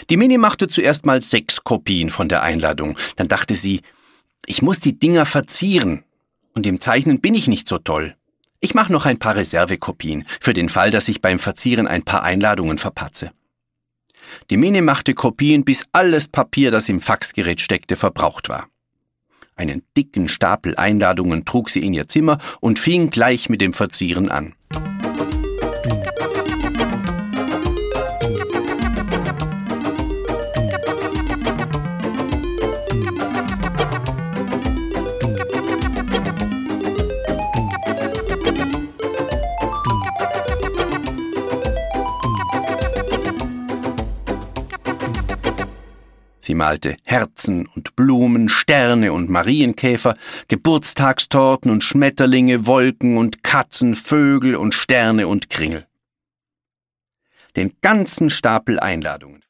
Die Mini machte zuerst mal 6 Kopien von der Einladung. Dann dachte sie, ich muss die Dinger verzieren. Und im Zeichnen bin ich nicht so toll. Ich mache noch ein paar Reservekopien, für den Fall, dass ich beim Verzieren ein paar Einladungen verpatze. Die Mini machte Kopien, bis alles Papier, das im Faxgerät steckte, verbraucht war. Einen dicken Stapel Einladungen trug sie in ihr Zimmer und fing gleich mit dem Verzieren an. Sie malte Herzen und Blumen, Sterne und Marienkäfer, Geburtstagstorten und Schmetterlinge, Wolken und Katzen, Vögel und Sterne und Kringel. Den ganzen Stapel Einladungen.